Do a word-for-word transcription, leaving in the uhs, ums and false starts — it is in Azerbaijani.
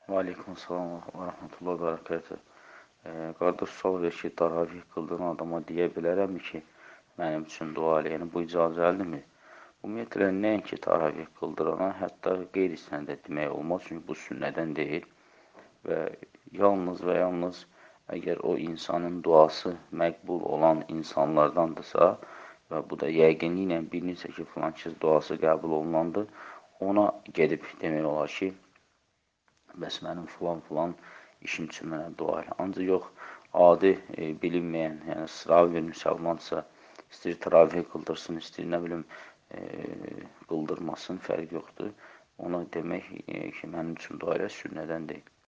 Və aleykum salam və rəhmətullah və bərəkətuh. Qardaş, sual verir ki, təravih qıldığın adama deyə bilərəm ki, mənim üçün dua elə, yəni bu icazəlidirmi? Ümumiyyətlə, nəinki təravih qıldırana, hətta qeyri-sənə də demək olmaz, çünki bu sünnədən deyil və yalnız və yalnız əgər o insanın duası məqbul olan insanlardandırsa və bu da yəqinliklə bilinirsə ki, filan kəs duası qəbul olunandır, ona gedib demək olar ki, bəs mənim filan-filan işim üçün mənə dua elə. Ancaq yox, adi, e, bilinməyən, yəni sıravi bir müsəlmansa, istəyir təravih qıldırsın, istəyir nə bilim, e, qıldırmasın, fərq yoxdur. Ona demək e, ki, mənim üçün dua elə sünnədən deyil.